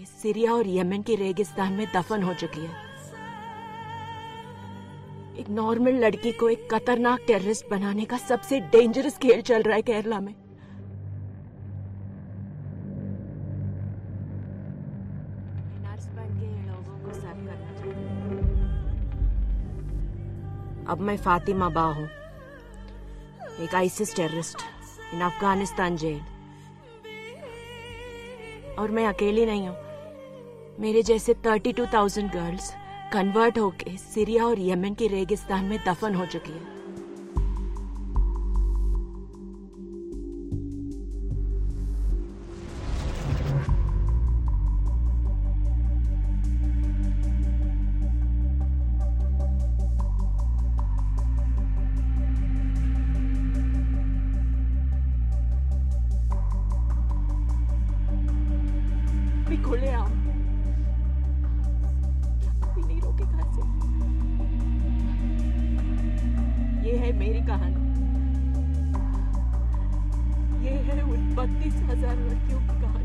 Syria और Yemen के रेगिस्तान में दफन हो चुकी है। एक नॉर्मल लड़की को एक खतरनाक टेररिस्ट बनाने का सबसे डेंजरस खेल चल रहा है केरला में। नर्स बन के लोगों को सर्व करना चाहिए। अब मैं फातिमा बा हूं, एक ISIS terrorist in Afghanistan jail. और मैं अकेली नहीं हूं, मेरे जैसे 32,000 गर्ल्स कन्वर्ट होके सीरिया और यमन के रेगिस्तान में दफन हो चुकी है। खुले आओ, कोई नहीं रोकेगा इसे। ये है मेरी कहानी, ये है उन 32,000 लड़कियों की कहानी।